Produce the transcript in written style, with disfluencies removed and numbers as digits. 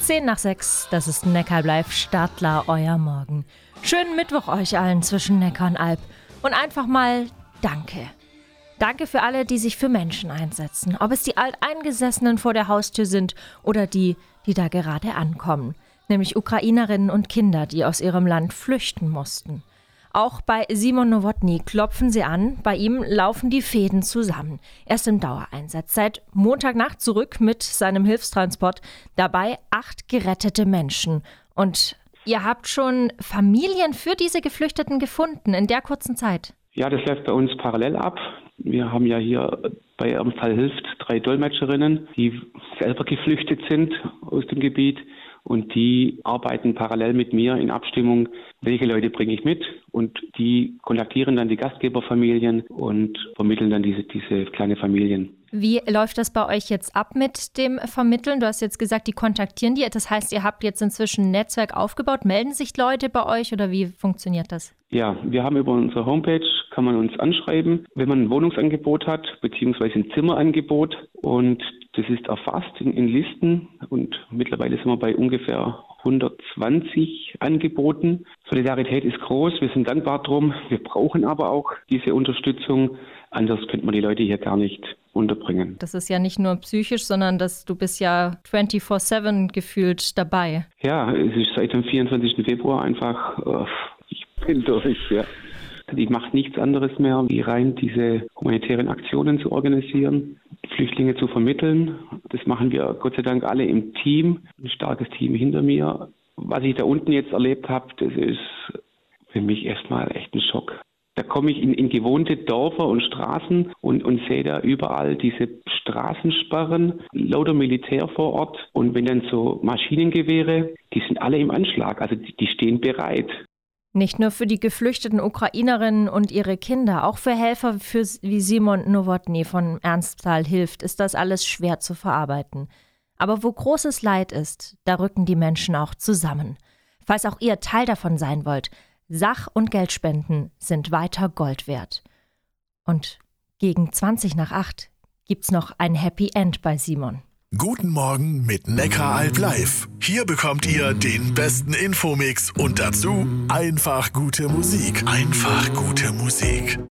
5:10, das ist Neckar Live, Stadtler, euer Morgen. Schönen Mittwoch euch allen zwischen Neckar und Alp. Und einfach mal Danke. Danke für alle, die sich für Menschen einsetzen. Ob es die Alteingesessenen vor der Haustür sind oder die da gerade ankommen. Nämlich Ukrainerinnen und Kinder, die aus ihrem Land flüchten mussten. Auch bei Simon Nowotny klopfen sie an. Bei ihm laufen die Fäden zusammen. Er ist im Dauereinsatz. Seit Montagnacht zurück mit seinem Hilfstransport. Dabei 8 gerettete Menschen. Und ihr habt schon Familien für diese Geflüchteten gefunden in der kurzen Zeit. Ja, das läuft bei uns parallel ab. Wir haben ja hier bei Ernstthal hilft 3 Dolmetscherinnen, die selber geflüchtet sind aus dem Gebiet. Und die arbeiten parallel mit mir in Abstimmung, welche Leute bringe ich mit. Und die kontaktieren dann die Gastgeberfamilien und vermitteln dann diese kleine Familien. Wie läuft das bei euch jetzt ab mit dem Vermitteln? Du hast jetzt gesagt, die kontaktieren die. Das heißt, ihr habt jetzt inzwischen ein Netzwerk aufgebaut. Melden sich Leute bei euch oder wie funktioniert das? Ja, wir haben über unsere Homepage, kann man uns anschreiben, wenn man ein Wohnungsangebot hat, beziehungsweise ein Zimmerangebot. Und das ist erfasst in Listen und mittlerweile sind wir bei ungefähr 120 Angeboten. Solidarität ist groß, wir sind dankbar drum. Wir brauchen aber auch diese Unterstützung. Anders könnte man die Leute hier gar nicht unterbringen. Das ist ja nicht nur psychisch, sondern du bist ja 24/7 gefühlt dabei. Ja, es ist seit dem 24. Februar einfach, ich bin durch, ja. Ich mache nichts anderes mehr, wie rein diese humanitären Aktionen zu organisieren, Flüchtlinge zu vermitteln. Das machen wir Gott sei Dank alle im Team, ein starkes Team hinter mir. Was ich da unten jetzt erlebt habe, das ist für mich erstmal echt ein Schock. Da komme ich in gewohnte Dörfer und Straßen und sehe da überall diese Straßensperren, lauter Militär vor Ort. Und wenn dann so Maschinengewehre, die sind alle im Anschlag, also die stehen bereit. Nicht nur für die geflüchteten Ukrainerinnen und ihre Kinder, auch für Helfer wie Simon Nowotny von Ernstthal hilft, ist das alles schwer zu verarbeiten. Aber wo großes Leid ist, da rücken die Menschen auch zusammen. Falls auch ihr Teil davon sein wollt, Sach- und Geldspenden sind weiter Gold wert. Und gegen 7:20 gibt's noch ein Happy End bei Simon. Guten Morgen mit Neckar Alp Live. Hier bekommt ihr den besten Infomix und dazu einfach gute Musik. Einfach gute Musik.